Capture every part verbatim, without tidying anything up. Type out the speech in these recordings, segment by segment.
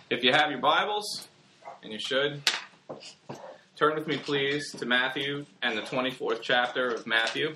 If you have your Bibles, and you should, turn with me, please, to Matthew and the twenty-fourth chapter of Matthew.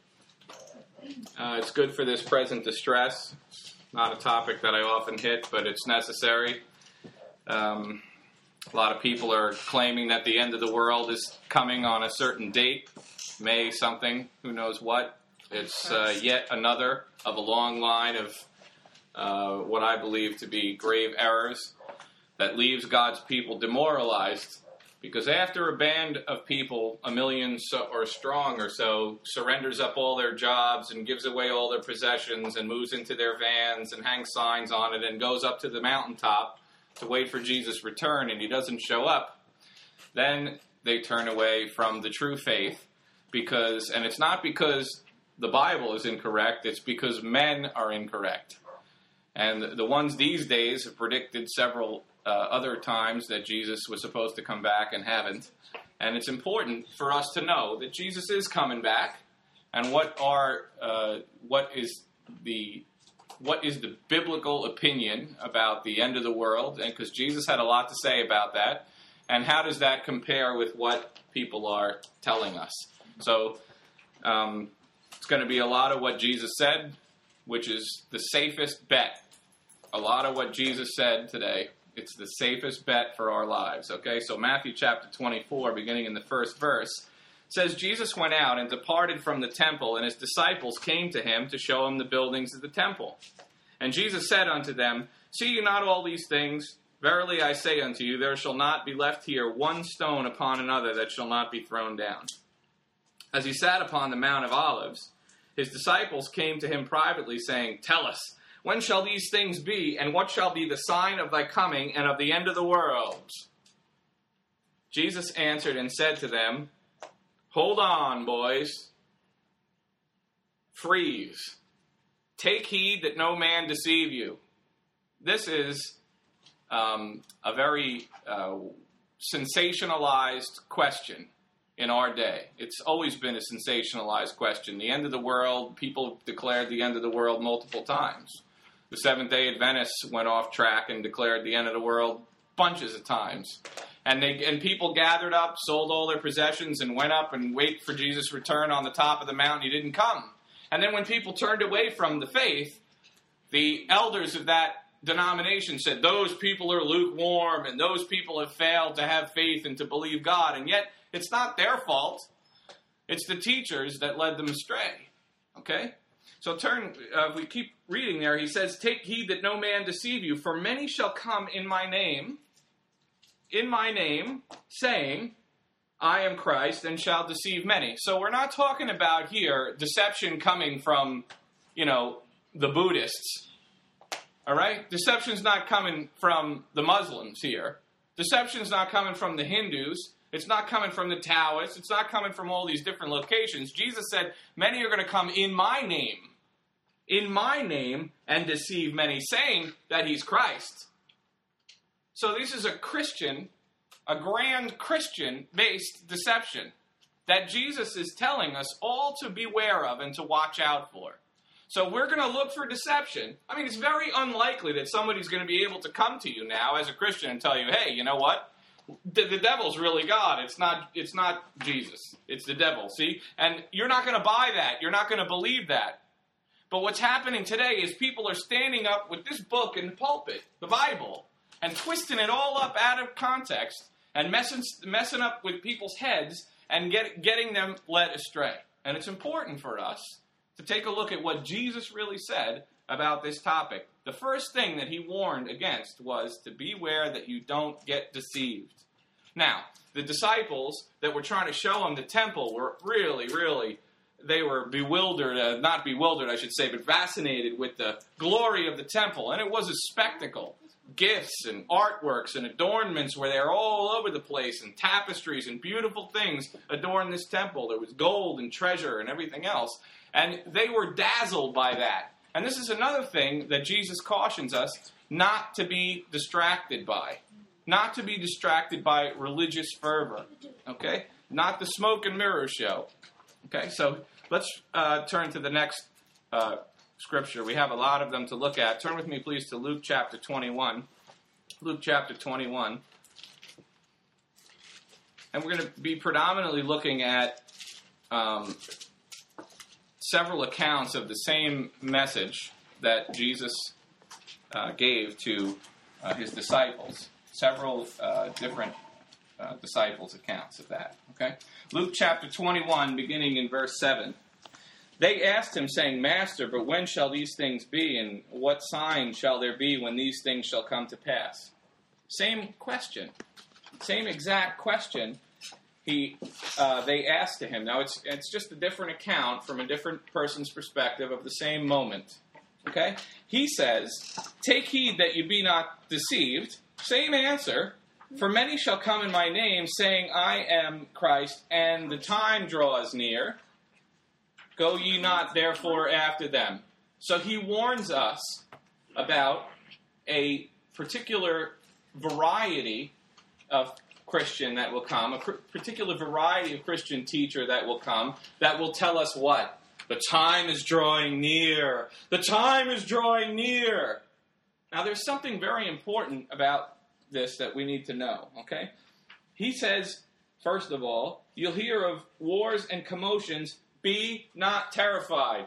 Uh, it's good for this present distress. Not a topic that I often hit, but it's necessary. Um, a lot of people are claiming that the end of the world is coming on a certain date, May something, who knows what. It's uh, yet another of a long line of uh, what I believe to be grave errors that leaves God's people demoralized, because after a band of people, a million so, or strong or so, surrenders up all their jobs and gives away all their possessions and moves into their vans and hangs signs on it and goes up to the mountaintop to wait for Jesus' return, and he doesn't show up, then they turn away from the true faith, because, and it's not because the Bible is incorrect, it's because men are incorrect. And the ones these days have predicted several uh, other times that Jesus was supposed to come back and haven't. And it's important for us to know that Jesus is coming back, and what are uh, what is the what is the biblical opinion about the end of the world? And because Jesus had a lot to say about that, and how does that compare with what people are telling us? So um, it's going to be a lot of what Jesus said, which is the safest bet. A lot of what Jesus said today, it's the safest bet for our lives. Okay, so Matthew chapter twenty-four, beginning in the first verse, says, Jesus went out and departed from the temple, and his disciples came to him to show him the buildings of the temple. And Jesus said unto them, See you not all these things? Verily I say unto you, there shall not be left here one stone upon another that shall not be thrown down. As he sat upon the Mount of Olives, his disciples came to him privately, saying, Tell us, when shall these things be, and what shall be the sign of thy coming and of the end of the world? Jesus answered and said to them, Hold on, boys. Freeze. Take heed that no man deceive you. This is um, a very uh, sensationalized question in our day. It's always been a sensationalized question. The end of the world, people have declared the end of the world multiple times. The Seventh-day Adventists went off track and declared the end of the world bunches of times. And they and people gathered up, sold all their possessions, and went up and wait for Jesus' return on the top of the mountain. He didn't come. And then when people turned away from the faith, the elders of that denomination said, those people are lukewarm, and those people have failed to have faith and to believe God. And yet, it's not their fault. It's the teachers that led them astray. Okay? So turn, uh, if we keep reading there, he says, Take heed that no man deceive you, for many shall come in my name, in my name, saying, I am Christ, and shall deceive many. So we're not talking about here deception coming from, you know, the Buddhists. All right? Deception's not coming from the Muslims here. Deception's not coming from the Hindus. It's not coming from the Taoists. It's not coming from all these different locations. Jesus said, many are going to come in my name, in my name, and deceive many, saying that he's Christ. So this is a Christian, a grand Christian-based deception that Jesus is telling us all to beware of and to watch out for. So we're going to look for deception. I mean, it's very unlikely that somebody's going to be able to come to you now as a Christian and tell you, hey, you know what? The, the devil's really God. It's not It's not Jesus. It's the devil, see? And you're not going to buy that. You're not going to believe that. But what's happening today is people are standing up with this book in the pulpit, the Bible, and twisting it all up out of context and messing, messing up with people's heads and get, getting them led astray. And it's important for us to take a look at what Jesus really said about this topic. The first thing that he warned against was to beware that you don't get deceived. Now, the disciples that were trying to show him the temple were really, really, they were bewildered, uh, not bewildered, I should say, but fascinated with the glory of the temple. And it was a spectacle. Gifts and artworks and adornments were there all over the place, and tapestries and beautiful things adorned this temple. There was gold and treasure and everything else. And they were dazzled by that. And this is another thing that Jesus cautions us not to be distracted by. Not to be distracted by religious fervor. Okay? Not the smoke and mirror show. Okay? So let's uh, turn to the next uh, scripture. We have a lot of them to look at. Turn with me, please, to Luke chapter twenty-one. Luke chapter twenty-one. And we're going to be predominantly looking at um, several accounts of the same message that Jesus uh, gave to uh, his disciples. Several uh, different uh, disciples' accounts of that. Okay, Luke chapter twenty-one, beginning in verse seven. They asked him, saying, Master, but when shall these things be, and what sign shall there be when these things shall come to pass? Same question. Same exact question he uh, they asked to him. Now, it's it's just a different account from a different person's perspective of the same moment. Okay? He says, Take heed that you be not deceived. Same answer. For many shall come in my name, saying, I am Christ, and the time draws near. Go ye not therefore after them. So he warns us about a particular variety of Christian that will come, a particular variety of Christian teacher that will come, that will tell us what? The time is drawing near. The time is drawing near. Now there's something very important about this that we need to know, okay? He says, first of all, you'll hear of wars and commotions. Be not terrified.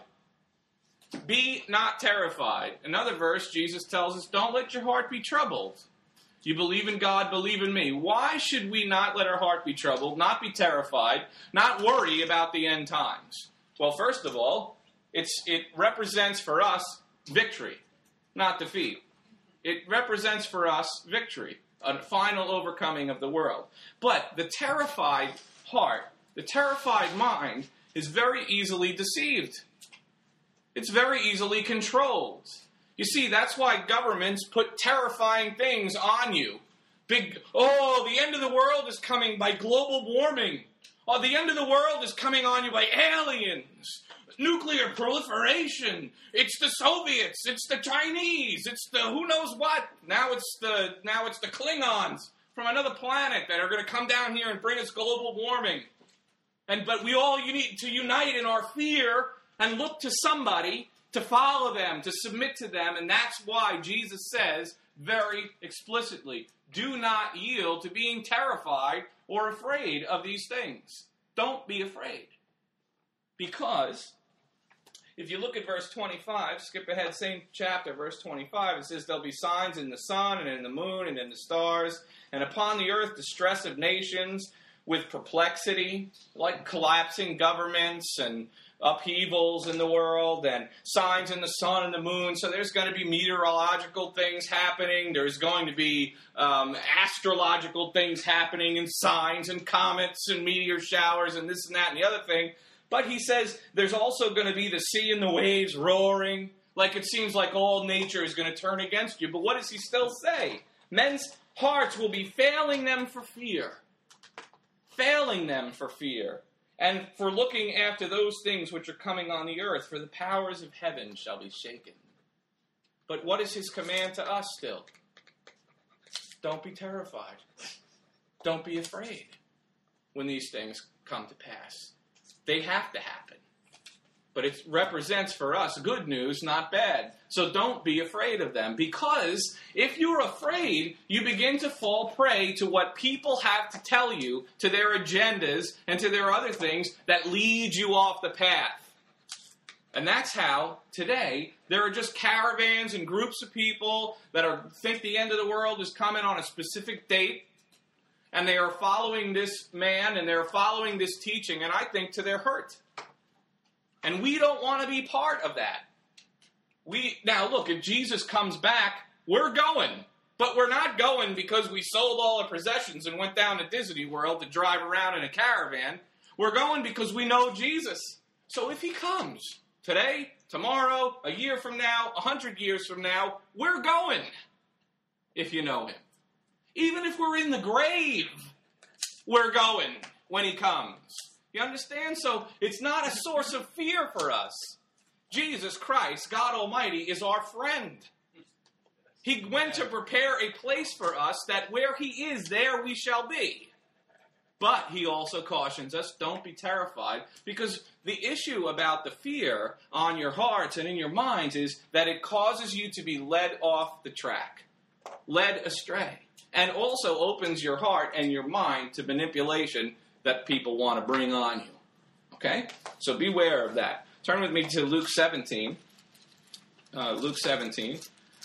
Be not terrified. Another verse, Jesus tells us, don't let your heart be troubled. You believe in God, believe in me. Why should we not let our heart be troubled, not be terrified, not worry about the end times? Well, first of all, it's it represents for us victory, not defeat. It represents for us victory, a final overcoming of the world. But the terrified heart, the terrified mind, is very easily deceived. It's very easily controlled. You see, that's why governments put terrifying things on you. Big, oh, the end of the world is coming by global warming. Oh, the end of the world is coming on you by aliens. Nuclear proliferation. It's the Soviets. It's the Chinese. It's the who knows what. Now it's the now it's the Klingons from another planet that are going to come down here and bring us global warming. And but we all you need to unite in our fear and look to somebody to follow them, to submit to them, and that's why Jesus says very explicitly, do not yield to being terrified or afraid of these things. Don't be afraid. Because if you look at verse twenty-five, skip ahead, same chapter, verse twenty-five, it says, there'll be signs in the sun and in the moon and in the stars, and upon the earth distress of nations, with perplexity, like collapsing governments and upheavals in the world and signs in the sun and the moon. So there's going to be meteorological things happening. There's going to be um, astrological things happening and signs and comets and meteor showers and this and that and the other thing. But he says there's also going to be the sea and the waves roaring. Like it seems like all nature is going to turn against you. But what does he still say? Men's hearts will be failing them for fear. Failing them for fear, and for looking after those things which are coming on the earth, for the powers of heaven shall be shaken. But what is his command to us still? Don't be terrified. Don't be afraid when these things come to pass. They have to happen. But it represents for us good news, not bad. So don't be afraid of them. Because if you're afraid, you begin to fall prey to what people have to tell you, to their agendas, and to their other things that lead you off the path. And that's how, today, there are just caravans and groups of people that are think the end of the world is coming on a specific date. And they are following this man, and they're following this teaching, and I think to their hurt. And we don't want to be part of that. We now, look, if Jesus comes back, we're going. But we're not going because we sold all our possessions and went down to Disney World to drive around in a caravan. We're going because we know Jesus. So if he comes today, tomorrow, a year from now, a hundred years from now, we're going if you know him. Even if we're in the grave, we're going when he comes. You understand? So it's not a source of fear for us. Jesus Christ, God Almighty, is our friend. He went to prepare a place for us that where he is, there we shall be. But he also cautions us, don't be terrified, because the issue about the fear on your hearts and in your minds is that it causes you to be led off the track. led astray. And also opens your heart and your mind to manipulation that people want to bring on you. Okay? So beware of that. Turn with me to Luke seventeen. Uh, Luke seventeen.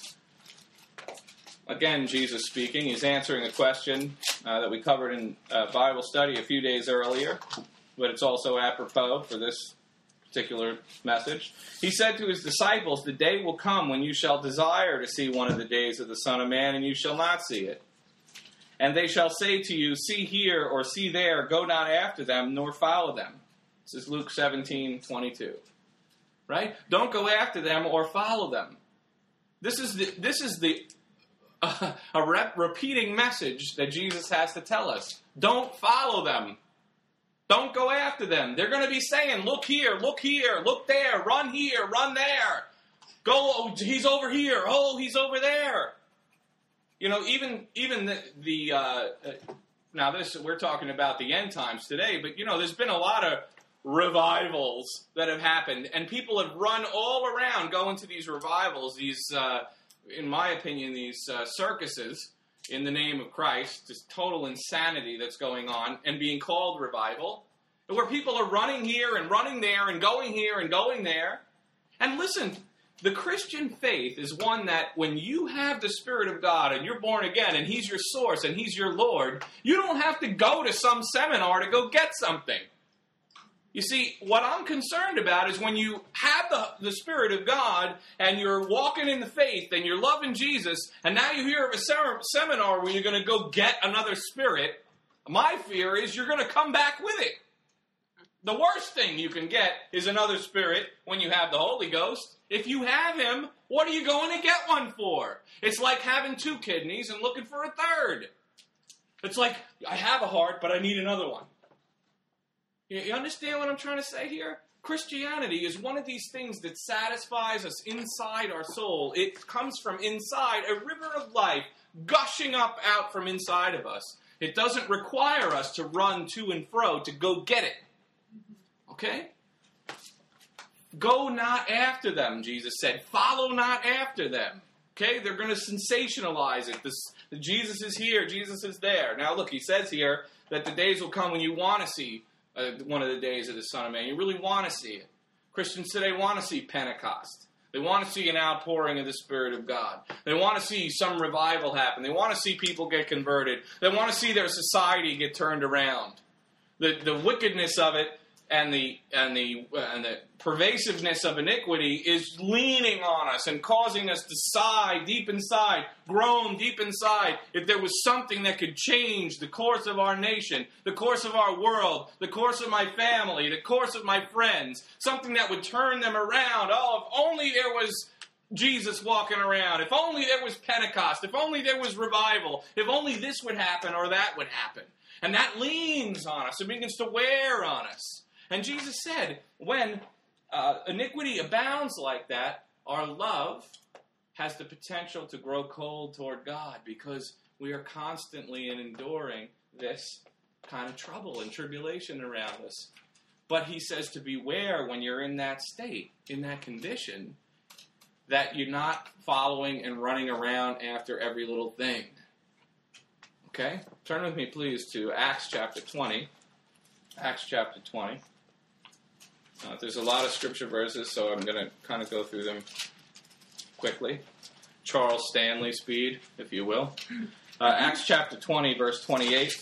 Again, Jesus speaking. He's answering a question uh, that we covered in uh, Bible study a few days earlier, but it's also apropos for this particular message. He said to his disciples, "The day will come when you shall desire to see one of the days of the Son of Man, and you shall not see it. And they shall say to you, see here or see there, go not after them, nor follow them." This is Luke seventeen twenty-two. Right? Don't go after them or follow them. This is the, this is the uh, a rep, repeating message that Jesus has to tell us. Don't follow them. Don't go after them. They're going to be saying, look here, look here, look there, run here, run there. Go, oh, he's over here. Oh, he's over there. You know, even even the, the uh, now this we're talking about the end times today, but you know, there's been a lot of revivals that have happened, and people have run all around going to these revivals, these, uh, in my opinion, these uh, circuses in the name of Christ, this total insanity that's going on and being called revival, where people are running here and running there and going here and going there. And listen, the Christian faith is one that when you have the Spirit of God and you're born again and He's your source and He's your Lord, you don't have to go to some seminar to go get something. You see, what I'm concerned about is when you have the, the Spirit of God and you're walking in the faith and you're loving Jesus, and now you hear of a sem- seminar where you're going to go get another spirit, my fear is you're going to come back with it. The worst thing you can get is another spirit when you have the Holy Ghost. If you have Him, what are you going to get one for? It's like having two kidneys and looking for a third. It's like, I have a heart, but I need another one. You understand what I'm trying to say here? Christianity is one of these things that satisfies us inside our soul. It comes from inside, a river of life gushing up out from inside of us. It doesn't require us to run to and fro to go get it. Okay? Go not after them, Jesus said. Follow not after them. Okay? They're going to sensationalize it. This, Jesus is here. Jesus is there. Now look, He says here that the days will come when you want to see Uh, one of the days of the Son of Man. You really want to see it. Christians today want to see Pentecost. They want to see an outpouring of the Spirit of God. They want to see some revival happen. They want to see people get converted. They want to see their society get turned around. The the wickedness of it and the and the uh, and the pervasiveness of iniquity is leaning on us and causing us to sigh deep inside, groan deep inside. If there was something that could change the course of our nation, the course of our world, the course of my family, the course of my friends, something that would turn them around. Oh, if only there was Jesus walking around. If only there was Pentecost. If only there was revival. If only this would happen or that would happen. And that leans on us. It begins to wear on us. And Jesus said, when uh, iniquity abounds like that, our love has the potential to grow cold toward God because we are constantly and enduring this kind of trouble and tribulation around us. But He says to beware when you're in that state, in that condition, that you're not following and running around after every little thing. Okay? Turn with me, please, to Acts chapter twenty. Acts chapter twenty. Uh, there's a lot of scripture verses, so I'm going to kind of go through them quickly. Charles Stanley speed, if you will. Uh, Acts chapter twenty, verse twenty-eight.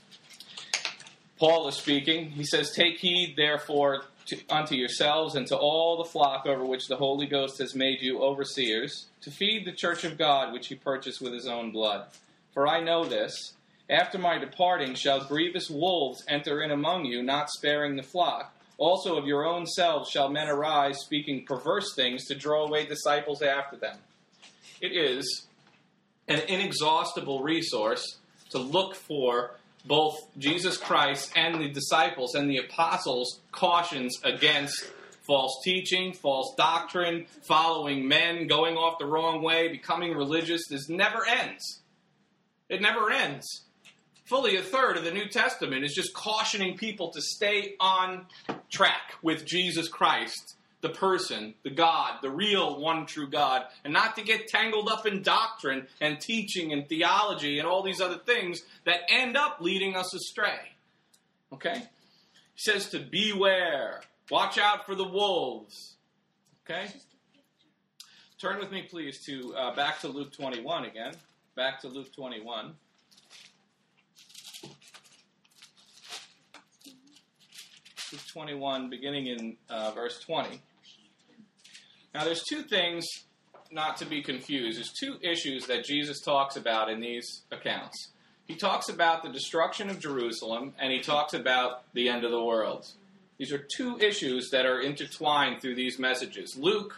Paul is speaking. He says, "Take heed, therefore, to, unto yourselves and to all the flock over which the Holy Ghost has made you overseers, to feed the church of God, which He purchased with His own blood. For I know this, after my departing shall grievous wolves enter in among you, not sparing the flock. Also of your own selves shall men arise, speaking perverse things, to draw away disciples after them." It is an inexhaustible resource to look for both Jesus Christ and the disciples and the apostles' cautions against false teaching, false doctrine, following men, going off the wrong way, becoming religious. This never ends. It never ends. Fully a third of the New Testament is just cautioning people to stay on track with Jesus Christ, the person, the God, the real one true God, and not to get tangled up in doctrine and teaching and theology and all these other things that end up leading us astray. Okay? He says to beware. Watch out for the wolves. Okay? Turn with me, please, to uh, back to Luke twenty-one again. Back to Luke twenty-one. Luke twenty-one, beginning in uh, verse twenty. Now, there's two things not to be confused. There's two issues that Jesus talks about in these accounts. He talks about the destruction of Jerusalem, and he talks about the end of the world. These are two issues that are intertwined through these messages. Luke,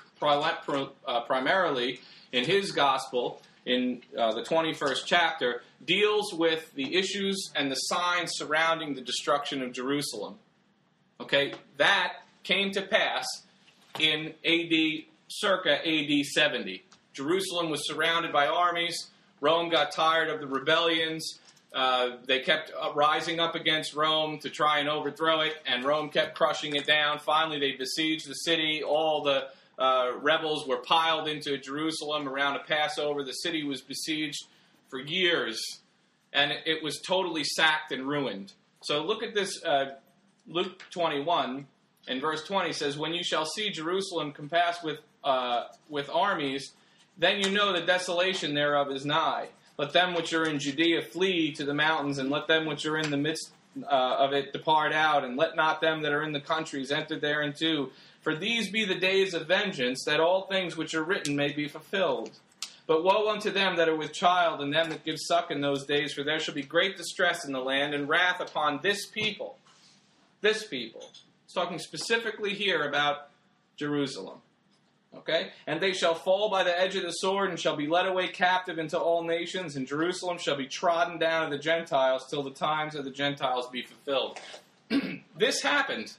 uh, primarily in his gospel, in uh, the twenty-first chapter, deals with the issues and the signs surrounding the destruction of Jerusalem. Okay, that came to pass in A D, circa A D seventy. Jerusalem was surrounded by armies. Rome got tired of the rebellions. Uh, they kept uh, rising up against Rome to try and overthrow it, and Rome kept crushing it down. Finally, they besieged the city. All the uh, rebels were piled into Jerusalem around a Passover. The city was besieged for years, and it, it was totally sacked and ruined. So look at this, uh, Luke twenty-one, and verse twenty says, "When you shall see Jerusalem compassed with, uh, with armies, then you know the desolation thereof is nigh. Let them which are in Judea flee to the mountains, and let them which are in the midst uh, of it depart out, and let not them that are in the countries enter thereinto. For these be the days of vengeance, that all things which are written may be fulfilled. But woe unto them that are with child, and them that give suck in those days, for there shall be great distress in the land, and wrath upon this people." This people. It's talking specifically here about Jerusalem. Okay? "And they shall fall by the edge of the sword, and shall be led away captive into all nations, and Jerusalem shall be trodden down of the Gentiles, till the times of the Gentiles be fulfilled." This happened.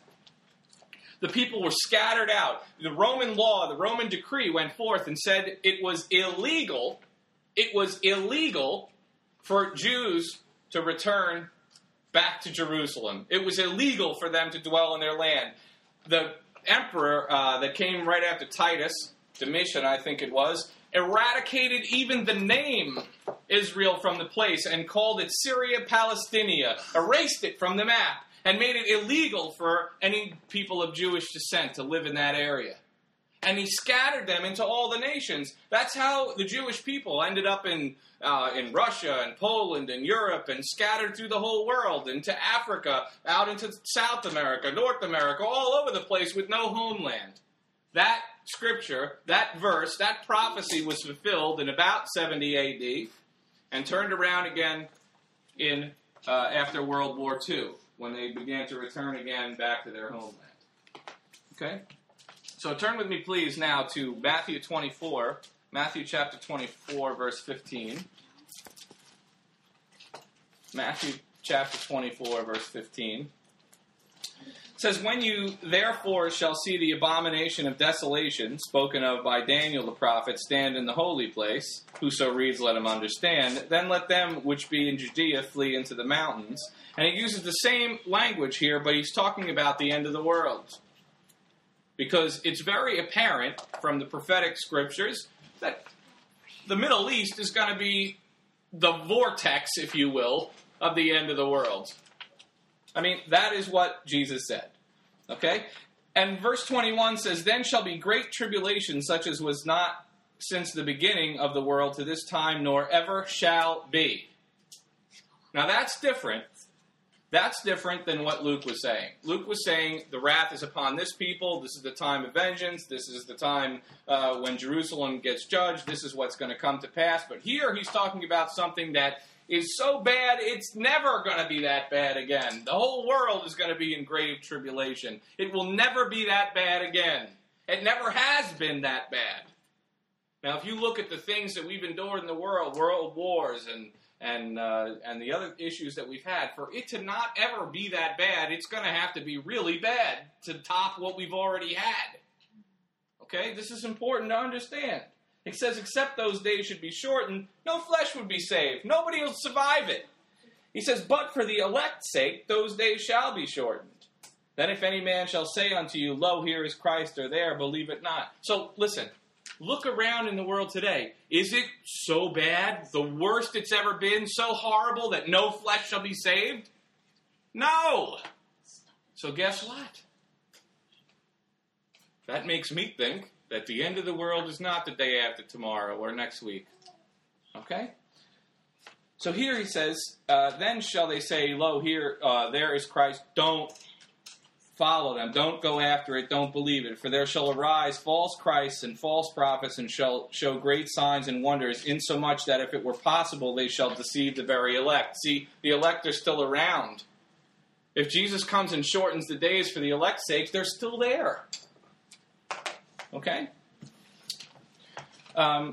The people were scattered out. The Roman law, the Roman decree went forth and said it was illegal, it was illegal for Jews to return back to Jerusalem. It was illegal for them to dwell in their land. The emperor uh, that came right after Titus, Domitian I think it was, eradicated even the name Israel from the place and called it Syria Palestinia, erased it from the map, and made it illegal for any people of Jewish descent to live in that area. And he scattered them into all the nations. That's how the Jewish people ended up in uh, in Russia and Poland and Europe, and scattered through the whole world, into Africa, out into South America, North America, all over the place with no homeland. That scripture, that verse, that prophecy was fulfilled in about seventy A D and turned around again in uh, after World War Two, when they began to return again back to their homeland. Okay? So turn with me, please, now to Matthew twenty-four, Matthew chapter twenty-four, verse fifteen. Matthew chapter twenty-four, verse fifteen. It says, "When you therefore shall see the abomination of desolation, spoken of by Daniel the prophet, stand in the holy place, whoso reads, let him understand, then let them which be in Judea flee into the mountains." And he uses the same language here, but he's talking about the end of the world. Because it's very apparent from the prophetic scriptures that the Middle East is going to be the vortex, if you will, of the end of the world. I mean, that is what Jesus said. Okay? And verse twenty-one says, "Then shall be great tribulation, such as was not since the beginning of the world to this time, nor ever shall be." Now that's different. That's different than what Luke was saying. Luke was saying the wrath is upon this people. This is the time of vengeance. This is the time uh, when Jerusalem gets judged. This is what's going to come to pass. But here he's talking about something that is so bad, it's never going to be that bad again. The whole world is going to be in grave tribulation. It will never be that bad again. It never has been that bad. Now, if you look at the things that we've endured in the world, world wars and and uh, and the other issues that we've had, for it to not ever be that bad, it's going to have to be really bad to top what we've already had. Okay? This is important to understand. It says, "Except those days should be shortened, no flesh would be saved. Nobody will survive it." He says, "But for the elect's sake, those days shall be shortened." Then if any man shall say unto you, Lo, here is Christ, or there, believe it not. So listen, look around in the world today. Is it so bad, the worst it's ever been, so horrible that no flesh shall be saved? No! So guess what? That makes me think that the end of the world is not the day after tomorrow or next week. Okay? So here he says, uh, then shall they say, Lo, here, uh, there is Christ. Don't follow them. Don't go after it. Don't believe it. For there shall arise false Christs and false prophets, and shall show great signs and wonders, insomuch that if it were possible, they shall deceive the very elect. See, the elect are still around. If Jesus comes and shortens the days for the elect's sake, they're still there. Okay? Um,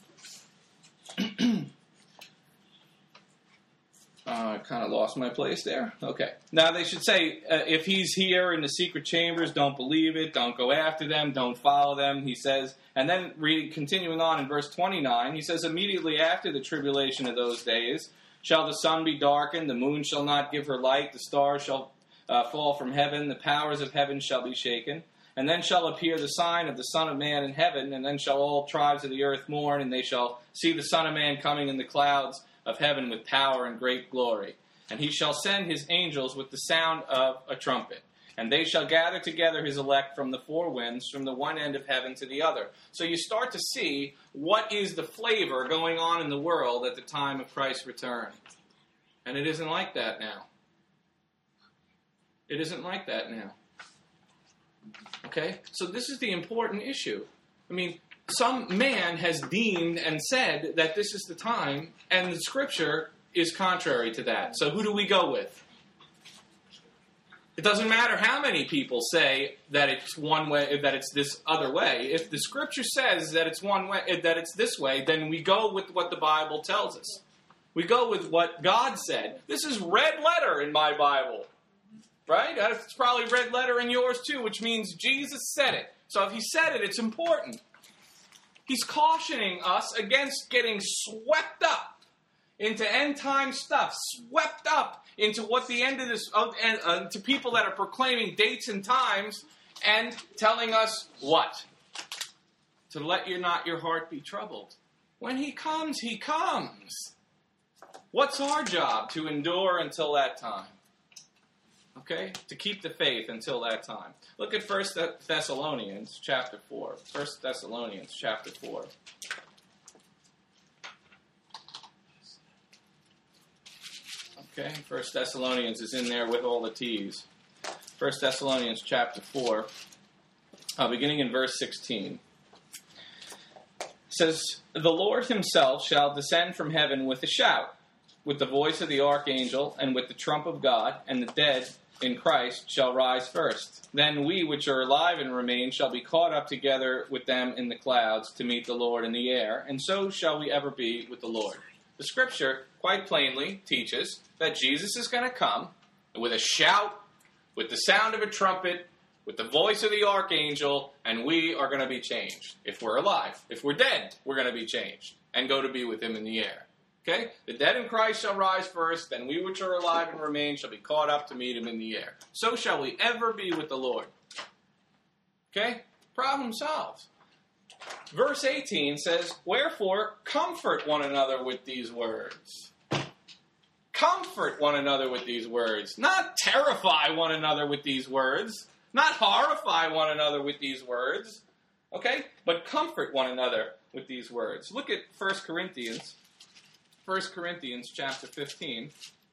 Uh, I kind of lost my place there. Okay. Now they should say, uh, if he's here in the secret chambers, don't believe it, don't go after them, don't follow them, he says. And then read, continuing on in verse twenty-nine, he says, immediately after the tribulation of those days, shall the sun be darkened, the moon shall not give her light, the stars shall uh, fall from heaven, the powers of heaven shall be shaken. And then shall appear the sign of the Son of Man in heaven, and then shall all tribes of the earth mourn, and they shall see the Son of Man coming in the clouds of heaven with power and great glory. And he shall send his angels with the sound of a trumpet. And they shall gather together his elect from the four winds, from the one end of heaven to the other. So you start to see what is the flavor going on in the world at the time of Christ's return. And it isn't like that now. It isn't like that now. Okay? So this is the important issue. I mean, some man has deemed and said that this is the time, and the Scripture is contrary to that. So who do we go with? It doesn't matter how many people say that it's one way, that it's this other way. If the Scripture says that it's one way, that it's this way, then we go with what the Bible tells us. We go with what God said. This is red letter in my Bible, right? It's probably red letter in yours too, which means Jesus said it. So if he said it, it's important. He's cautioning us against getting swept up into end-time stuff, swept up into what the end of this, uh, uh, to people that are proclaiming dates and times and telling us what? To let your not your heart be troubled. When he comes, he comes. What's our job? To endure until that time. Okay? To keep the faith until that time. Look at First Thessalonians chapter four. First Thessalonians chapter four. Okay? First Thessalonians is in there with all the T's. First Thessalonians chapter four, uh, beginning in verse sixteen. It says, the Lord himself shall descend from heaven with a shout, with the voice of the archangel, and with the trump of God, and the dead in Christ shall rise first. Then we which are alive and remain shall be caught up together with them in the clouds to meet the Lord in the air, and so shall we ever be with the Lord. The Scripture quite plainly teaches that Jesus is going to come with a shout, with the sound of a trumpet, with the voice of the archangel, and we are going to be changed. If we're alive. If we're dead, we're going to be changed and go to be with him in the air. Okay? The dead in Christ shall rise first, then we which are alive and remain shall be caught up to meet him in the air. So shall we ever be with the Lord. Okay? Problem solved. Verse eighteen says, wherefore comfort one another with these words. Comfort one another with these words. Not terrify one another with these words. Not horrify one another with these words. Okay? But comfort one another with these words. Look at First Corinthians. First Corinthians chapter fifteen.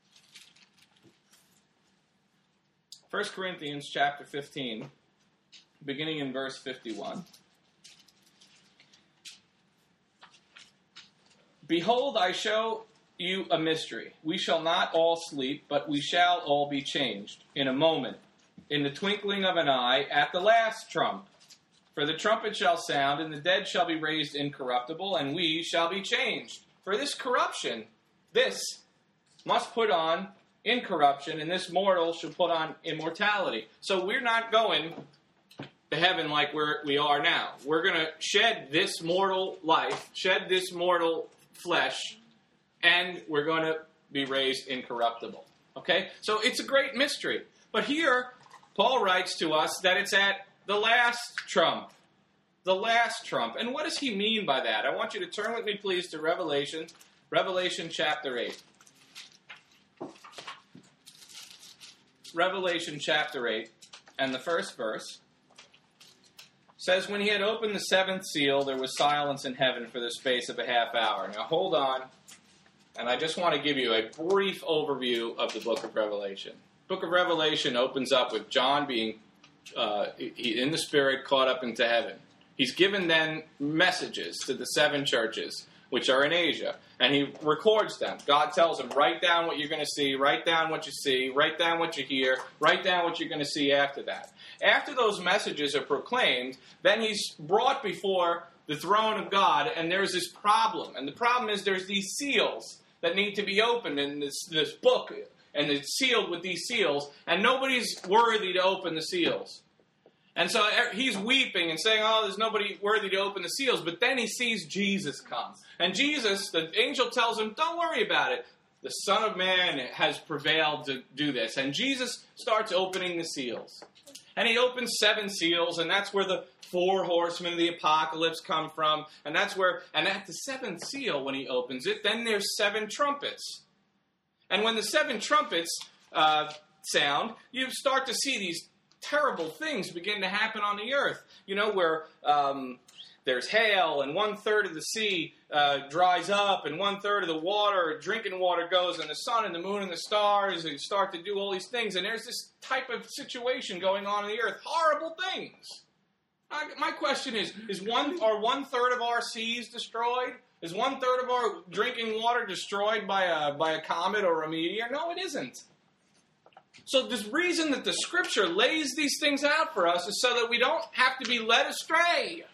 First Corinthians chapter fifteen, beginning in verse fifty-one. Behold, I show you a mystery. We shall not all sleep, but we shall all be changed in a moment, in the twinkling of an eye, at the last trump. For the trumpet shall sound, and the dead shall be raised incorruptible, and we shall be changed. For this corruption, this must put on incorruption, and this mortal shall put on immortality. So we're not going to heaven like we're, we are now. We're going to shed this mortal life, shed this mortal flesh, and we're going to be raised incorruptible. Okay? So it's a great mystery. But here, Paul writes to us that it's at the last trump. The last trump. And what does he mean by that? I want you to turn with me, please, to Revelation, Revelation chapter eight. Revelation chapter eight, and the first verse says, when he had opened the seventh seal, there was silence in heaven for the space of a half hour. Now, hold on, and I just want to give you a brief overview of the book of Revelation. The book of Revelation opens up with John being uh, in the Spirit caught up into heaven. He's given then messages to the seven churches, which are in Asia, and he records them. God tells him, write down what you're going to see, write down what you see, write down what you hear, write down what you're going to see after that. After those messages are proclaimed, then he's brought before the throne of God, and there's this problem. And the problem is there's these seals that need to be opened in this, this book, and it's sealed with these seals, and nobody's worthy to open the seals. And so he's weeping and saying, oh, there's nobody worthy to open the seals. But then he sees Jesus come. And Jesus, the angel tells him, don't worry about it. The Son of Man has prevailed to do this. And Jesus starts opening the seals. And he opens seven seals, and that's where the four horsemen of the apocalypse come from. And that's where, and at the seventh seal, when he opens it, then there's seven trumpets. And when the seven trumpets uh, sound, you start to see these terrible things begin to happen on the earth. You know, where um, there's hail, and one-third of the sea uh, dries up, and one-third of the water, drinking water goes, and the sun and the moon and the stars, and start to do all these things. And there's this type of situation going on on the earth. Horrible things. I, my question is, is one are one-third of our seas destroyed? Is one-third of our drinking water destroyed by a, by a comet or a meteor? No, it isn't. So the reason that the Scripture lays these things out for us is so that we don't have to be led astray.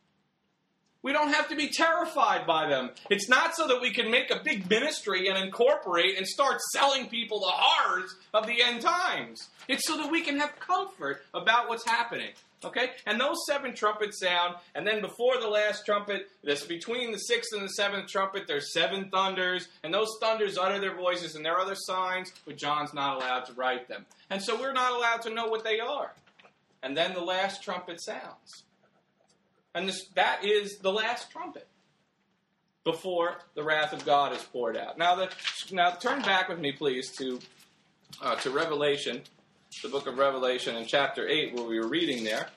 We don't have to be terrified by them. It's not so that we can make a big ministry and incorporate and start selling people the horrors of the end times. It's so that we can have comfort about what's happening. Okay? And those seven trumpets sound, and then before the last trumpet, this between the sixth and the seventh trumpet, there's seven thunders, and those thunders utter their voices, and there are other signs, but John's not allowed to write them. And so we're not allowed to know what they are. And then the last trumpet sounds. And this, that is the last trumpet before the wrath of God is poured out. Now, the, now turn back with me, please, to uh, to Revelation, the book of Revelation in chapter eight, where we were reading there.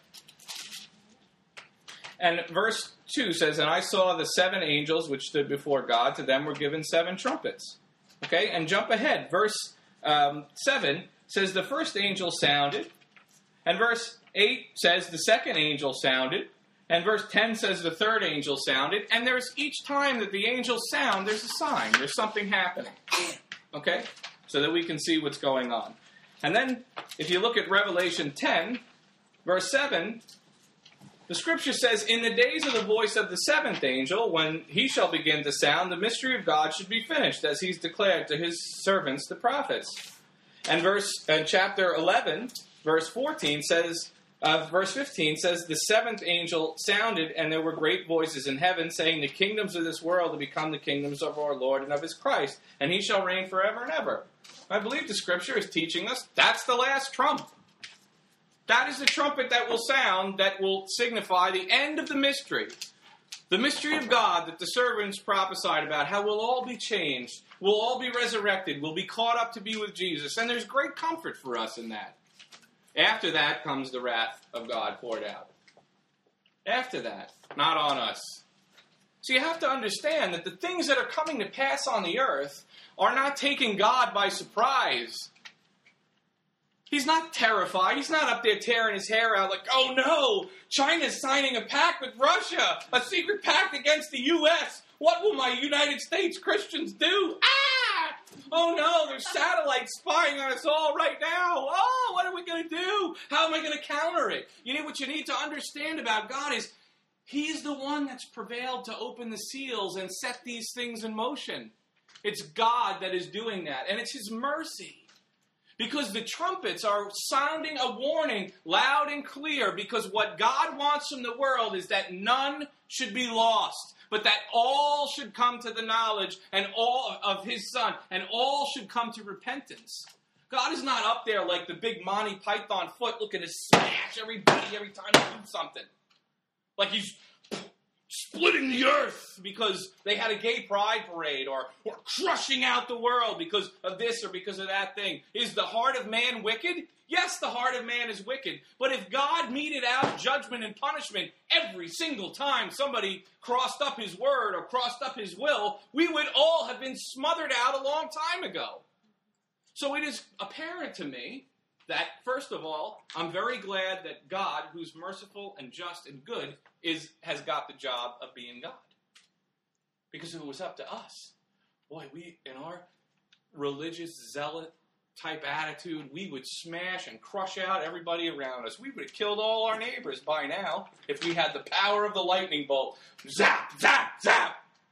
And verse two says, and I saw the seven angels which stood before God. To them were given seven trumpets. Okay, and jump ahead. Verse um, seven says, the first angel sounded. And verse eight says, the second angel sounded. And verse ten says, the third angel sounded. And there's each time that the angels sound, there's a sign. There's something happening. Okay, so that we can see what's going on. And then, if you look at Revelation ten, verse seven, the Scripture says, in the days of the voice of the seventh angel, when he shall begin to sound, the mystery of God should be finished, as he's declared to his servants, the prophets. And verse, and chapter eleven, verse fourteen says, uh, verse fifteen says, the seventh angel sounded, and there were great voices in heaven, saying, the kingdoms of this world have become the kingdoms of our Lord and of his Christ, and he shall reign forever and ever. I believe the Scripture is teaching us that's the last trump. That is the trumpet that will sound, that will signify the end of the mystery. The mystery of God that the servants prophesied about, how we'll all be changed, we'll all be resurrected, we'll be caught up to be with Jesus. And there's great comfort for us in that. After that comes the wrath of God poured out. After that, not on us. So you have to understand that the things that are coming to pass on the earth are not taking God by surprise. He's not terrified. He's not up there tearing his hair out like, oh no, China's signing a pact with Russia, a secret pact against the U S What will my United States Christians do? Ah! Oh no, there's satellites spying on us all right now. Oh, what are we going to do? How am I going to counter it? You know what you need to understand about God is he's the one that's prevailed to open the seals and set these things in motion. It's God that is doing that, and it's his mercy. Because the trumpets are sounding a warning loud and clear, because what God wants from the world is that none should be lost, but that all should come to the knowledge and all of his Son, and all should come to repentance. God is not up there like the big Monty Python foot looking to smash everybody every time they do something. Like he's splitting the earth because they had a gay pride parade, or, or crushing out the world because of this or because of that thing. Is the heart of man wicked? Yes, the heart of man is wicked. But if God meted out judgment and punishment every single time somebody crossed up his word or crossed up his will, we would all have been smothered out a long time ago. So it is apparent to me that, first of all, I'm very glad that God, who's merciful and just and good, is has got the job of being God. Because if it was up to us, boy, we, in our religious zealot type attitude, we would smash and crush out everybody around us. We would have killed all our neighbors by now if we had the power of the lightning bolt. Zap, zap, zap.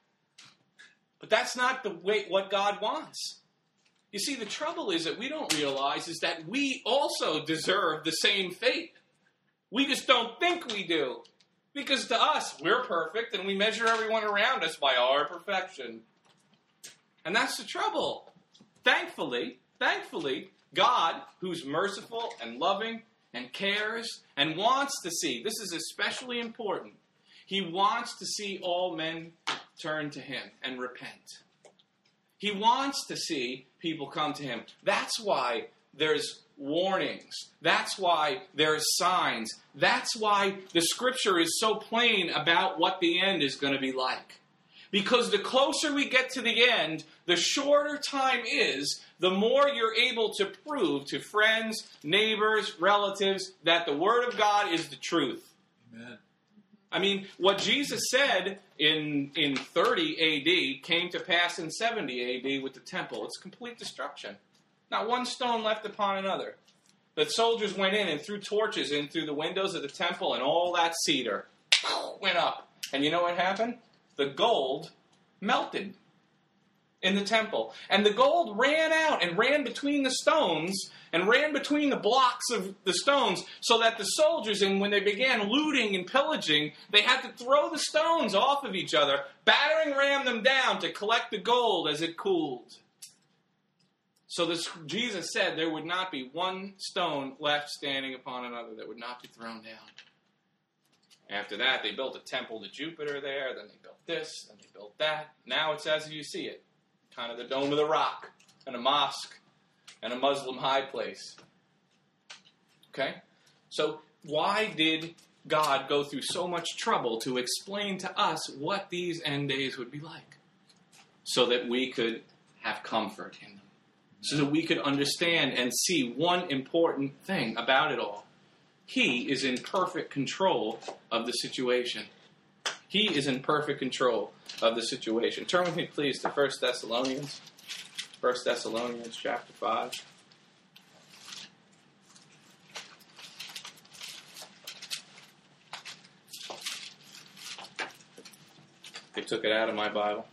But that's not the way what God wants. You see, the trouble is that we don't realize is that we also deserve the same fate. We just don't think we do. Because to us, we're perfect, and we measure everyone around us by our perfection. And that's the trouble. Thankfully, thankfully, God, who's merciful and loving and cares and wants to see, this is especially important, he wants to see all men turn to him and repent. He wants to see people come to him. That's why there's warnings. That's why there's signs. That's why the scripture is so plain about what the end is going to be like. Because the closer we get to the end, the shorter time is, the more you're able to prove to friends, neighbors, relatives that the Word of God is the truth. Amen. I mean, what Jesus said in, in thirty A D came to pass in seventy A D with the temple. It's complete destruction. Not one stone left upon another. The soldiers went in and threw torches in through the windows of the temple, and all that cedar went up. And you know what happened? The gold melted in the temple. And the gold ran out and ran between the stones and ran between the blocks of the stones, so that the soldiers, and when they began looting and pillaging, they had to throw the stones off of each other, battering ram them down to collect the gold as it cooled. So this, Jesus said there would not be one stone left standing upon another that would not be thrown down. After that, they built a temple to Jupiter there, then they built this, then they built that. Now it's as you see it, kind of the Dome of the Rock, and a mosque, and a Muslim high place. Okay? So why did God go through so much trouble to explain to us what these end days would be like? So that we could have comfort in them. So that we could understand and see one important thing about it all. He is in perfect control of the situation. He is in perfect control of the situation. Turn with me, please, to First Thessalonians. First Thessalonians chapter five. They took it out of my Bible.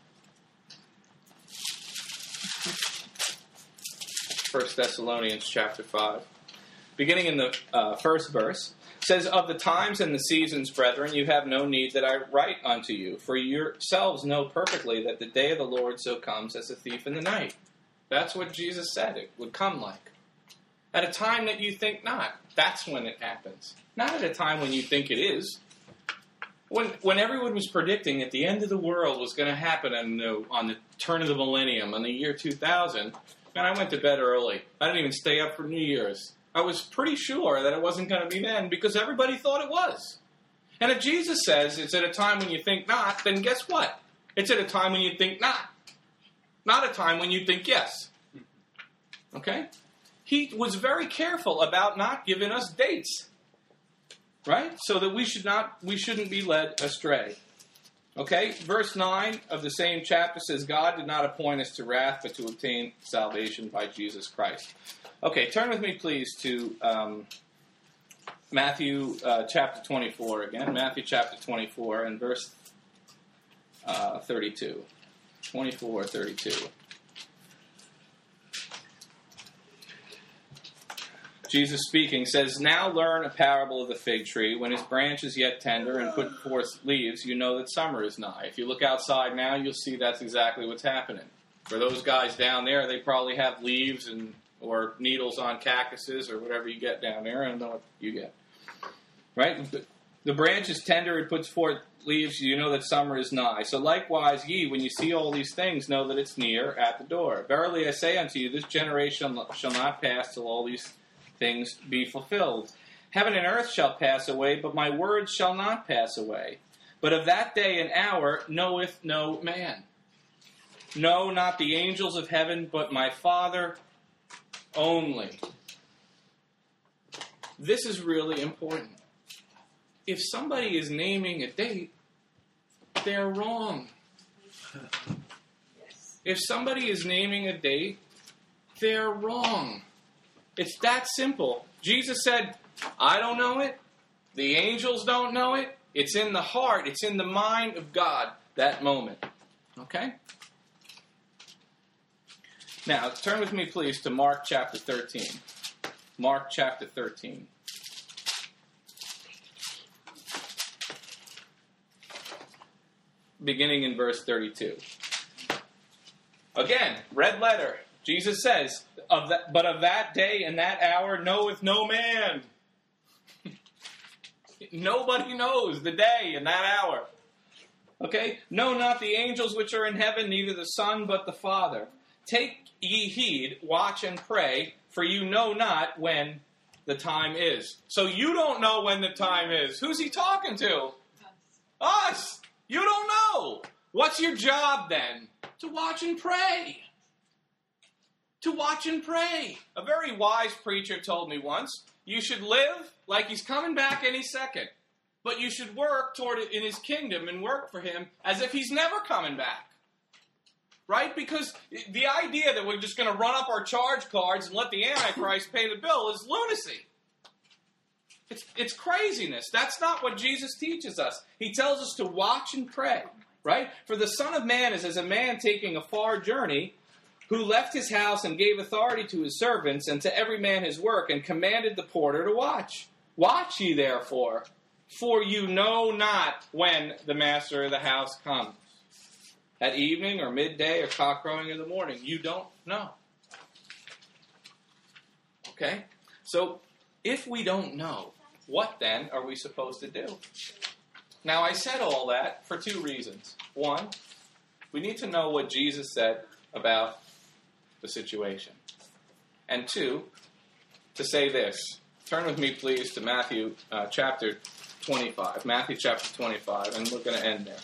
First Thessalonians chapter five. Beginning in the uh, first verse, says, "Of the times and the seasons, brethren, you have no need that I write unto you, for yourselves know perfectly that the day of the Lord so comes as a thief in the night." That's what Jesus said it would come like. At a time that you think not. That's when it happens. Not at a time when you think it is. When when everyone was predicting that the end of the world was going to happen on the, on the turn of the millennium, on the year two thousand, man, I went to bed early. I didn't even stay up for New Year's. I was pretty sure that it wasn't going to be then because everybody thought it was. And if Jesus says it's at a time when you think not, then guess what? It's at a time when you think not. Not a time when you think yes. Okay? He was very careful about not giving us dates. Right? So that we should not we shouldn't be led astray. Okay? Verse nine of the same chapter says, "God did not appoint us to wrath, but to obtain salvation by Jesus Christ." Okay, turn with me, please, to um, Matthew uh, chapter twenty-four again. Matthew chapter twenty-four and verse uh, thirty-two. twenty-four, thirty-two. Jesus speaking says, "Now learn a parable of the fig tree. When his branch is yet tender and put forth leaves, you know that summer is nigh." If you look outside now, you'll see that's exactly what's happening. For those guys down there, they probably have leaves and or needles on cactuses or whatever you get down there. I don't know what you get. Right? The, the branch is tender, it puts forth leaves, you know that summer is nigh. So likewise ye, when you see all these things, know that it's near at the door. Verily I say unto you, this generation shall not pass till all these things be fulfilled. Heaven and earth shall pass away, but my words shall not pass away. But of that day and hour knoweth no man. No, not the angels of heaven, but my Father only. This is really important. If somebody is naming a date, they're wrong. If somebody is naming a date, they're wrong. It's that simple. Jesus said, I don't know it. The angels don't know it. It's in the heart. It's in the mind of God, that moment. Okay? Now, turn with me, please, to Mark chapter thirteen. Mark chapter thirteen. Beginning in verse thirty-two. Again, red letter. Jesus says, "Of that, but of that day and that hour knoweth no man." Nobody knows the day and that hour. Okay? No, not the angels which are in heaven, neither the Son, but the Father. Take ye heed, watch and pray, for you know not when the time is. So you don't know when the time is. Who's he talking to? Us. You don't know. What's your job then? To watch and pray. To watch and pray. A very wise preacher told me once, you should live like he's coming back any second. But you should work toward it in his kingdom and work for him as if he's never coming back. Right? Because the idea that we're just going to run up our charge cards and let the Antichrist pay the bill is lunacy. It's, it's craziness. That's not what Jesus teaches us. He tells us to watch and pray. Right? For the Son of Man is as a man taking a far journey, who left his house and gave authority to his servants and to every man his work, and commanded the porter to watch. Watch ye therefore, for you know not when the master of the house comes. At evening or midday or cockcrowing in the morning. You don't know. Okay? So, if we don't know, what then are we supposed to do? Now, I said all that for two reasons. One, we need to know what Jesus said about the situation. And two, to say this. Turn with me, please, to Matthew uh, chapter twenty-five. Matthew chapter twenty-five, and we're going to end there.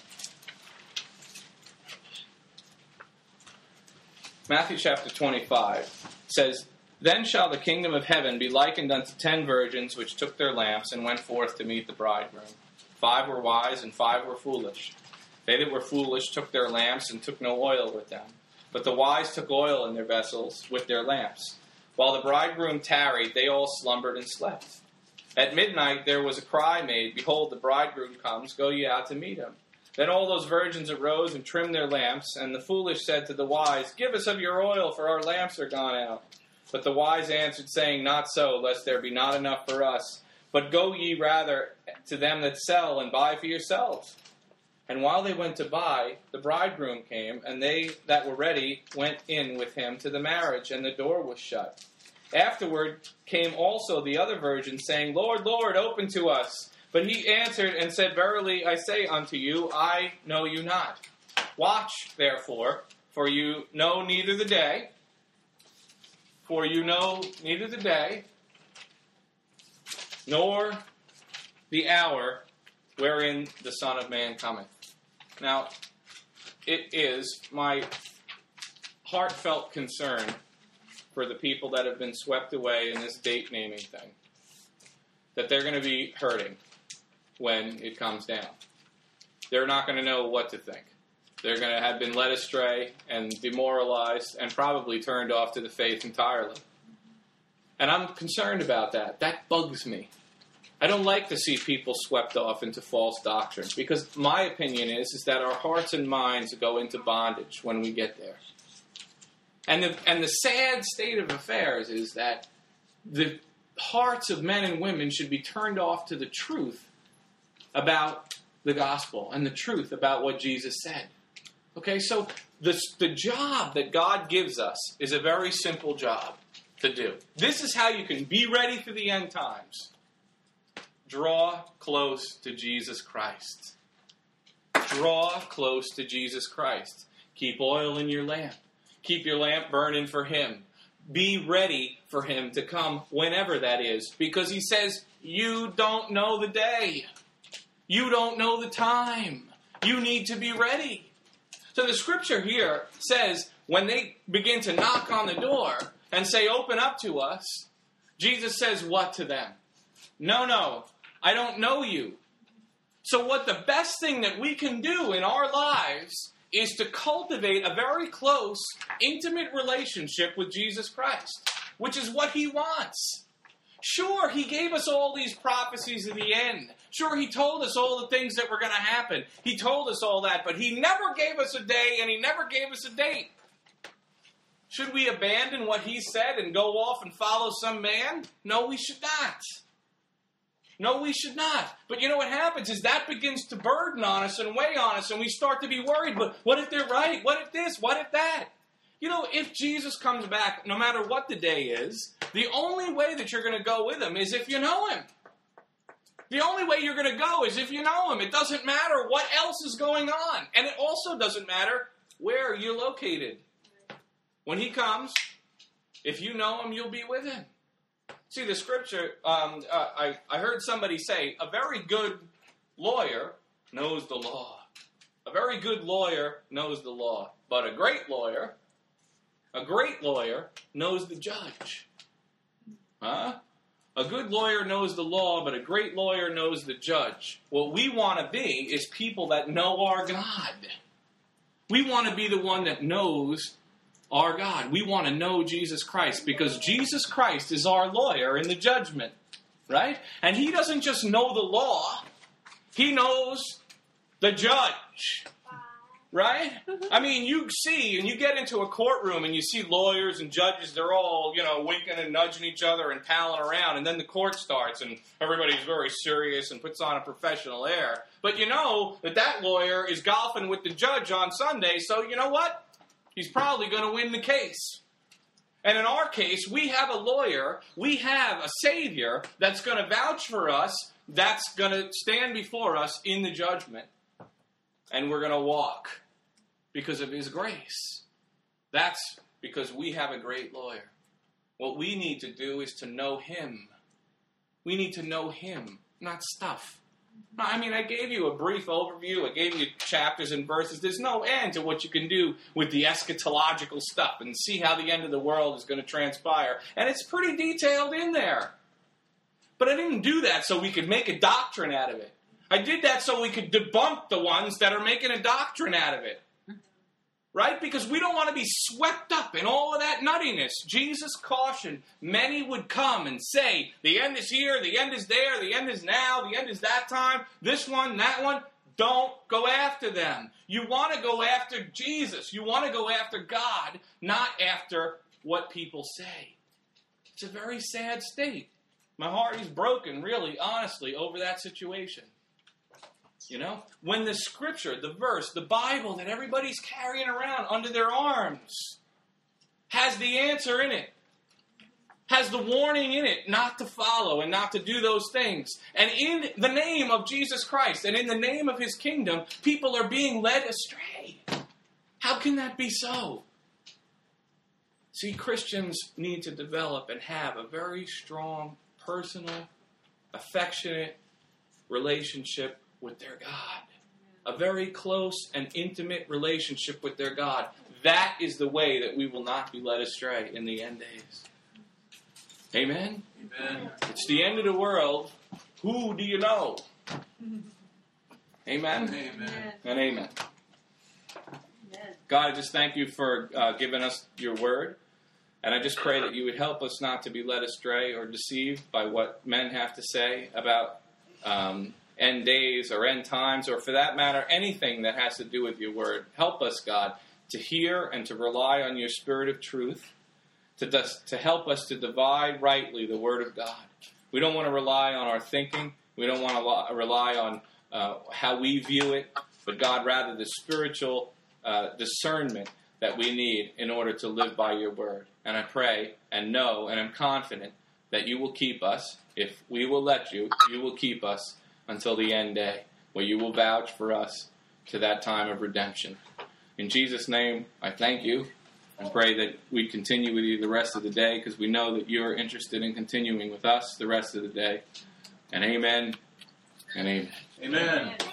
Matthew chapter twenty-five says, Then shall the kingdom of heaven be likened unto ten virgins which took their lamps and went forth to meet the bridegroom. Five were wise and five were foolish. They that were foolish took their lamps and took no oil with them. But the wise took oil in their vessels with their lamps. While the bridegroom tarried, they all slumbered and slept. At midnight there was a cry made, Behold, the bridegroom comes, go ye out to meet him. Then all those virgins arose and trimmed their lamps, and the foolish said to the wise, Give us of your oil, for our lamps are gone out. But the wise answered, saying, Not so, lest there be not enough for us. But go ye rather to them that sell, and buy for yourselves. And while they went to buy, the bridegroom came, and they that were ready went in with him to the marriage, and the door was shut. Afterward came also the other virgins, saying, Lord, Lord, open to us. But he answered and said, Verily I say unto you, I know you not. Watch, therefore, for you know neither the day, for you know neither the day, nor the hour wherein the Son of Man cometh. Now, it is my heartfelt concern for the people that have been swept away in this date naming thing, that they're going to be hurting when it comes down. They're not going to know what to think. They're going to have been led astray and demoralized and probably turned off to the faith entirely. And I'm concerned about that. That bugs me. I don't like to see people swept off into false doctrine, because my opinion is, is that our hearts and minds go into bondage when we get there. And the, and the sad state of affairs is that the hearts of men and women should be turned off to the truth about the gospel and the truth about what Jesus said. Okay, so the, the job that God gives us is a very simple job to do. This is how you can be ready for the end times. Draw close to Jesus Christ. Draw close to Jesus Christ. Keep oil in your lamp. Keep your lamp burning for Him. Be ready for Him to come whenever that is. Because He says, you don't know the day. You don't know the time. You need to be ready. So the scripture here says, when they begin to knock on the door and say, open up to us, Jesus says what to them? No, no, I don't know you. So what the best thing that we can do in our lives is to cultivate a very close, intimate relationship with Jesus Christ, which is what He wants. Sure, He gave us all these prophecies at the end. Sure, He told us all the things that were going to happen. He told us all that, but He never gave us a day and He never gave us a date. Should we abandon what He said and go off and follow some man? No, we should not. No, we should not. But you know what happens is that begins to burden on us and weigh on us, and we start to be worried. But what if they're right? What if this? What if that? You know, if Jesus comes back, no matter what the day is, the only way that you're going to go with Him is if you know Him. The only way you're going to go is if you know Him. It doesn't matter what else is going on. And it also doesn't matter where you're located. When He comes, if you know Him, you'll be with Him. See, the scripture, um, uh, I, I heard somebody say, a very good lawyer knows the law. A very good lawyer knows the law. But a great lawyer, a great lawyer knows the judge. Huh? A good lawyer knows the law, but a great lawyer knows the judge. What we want to be is people that know our God. We want to be the one that knows our God. We want to know Jesus Christ because Jesus Christ is our lawyer in the judgment, right? And He doesn't just know the law. He knows the judge, right? I mean, you see, and you get into a courtroom and you see lawyers and judges, they're all, you know, winking and nudging each other and palling around, and then the court starts and everybody's very serious and puts on a professional air. But you know that that lawyer is golfing with the judge on Sunday, so you know what? He's probably going to win the case. And in our case, we have a lawyer, we have a Savior that's going to vouch for us, that's going to stand before us in the judgment. And we're going to walk because of His grace. That's because we have a great lawyer. What we need to do is to know Him. We need to know Him, not stuff. I mean, I gave you a brief overview. I gave you chapters and verses. There's no end to what you can do with the eschatological stuff and see how the end of the world is going to transpire. And it's pretty detailed in there. But I didn't do that so we could make a doctrine out of it. I did that so we could debunk the ones that are making a doctrine out of it. Right? Because we don't want to be swept up in all of that nuttiness. Jesus cautioned, many would come and say, the end is here, the end is there, the end is now, the end is that time, this one, that one. Don't go after them. You want to go after Jesus. You want to go after God, not after what people say. It's a very sad state. My heart is broken, really, honestly, over that situation. You know, when the scripture, the verse, the Bible that everybody's carrying around under their arms has the answer in it, has the warning in it not to follow and not to do those things. And in the name of Jesus Christ and in the name of His kingdom, people are being led astray. How can that be so? See, Christians need to develop and have a very strong, personal, affectionate relationship with their God. A very close and intimate relationship with their God. That is the way that we will not be led astray in the end days. Amen? Amen. It's the end of the world. Who do you know? Amen? Amen. And amen. Amen. God, I just thank You for uh, giving us Your word. And I just pray that You would help us not to be led astray or deceived by what men have to say about um, end days or end times, or for that matter, anything that has to do with Your word. Help us, God, to hear and to rely on Your Spirit of truth, to, to help us to divide rightly the word of God. We don't want to rely on our thinking. We don't want to rely on uh, how we view it, but God, rather the spiritual uh, discernment that we need in order to live by your word. And I pray and know and am confident that you will keep us. If we will let you, you will keep us until the end day, where you will vouch for us to that time of redemption. In Jesus' name, I thank you and pray that we continue with you the rest of the day, because we know that you're interested in continuing with us the rest of the day. And amen and amen. Amen.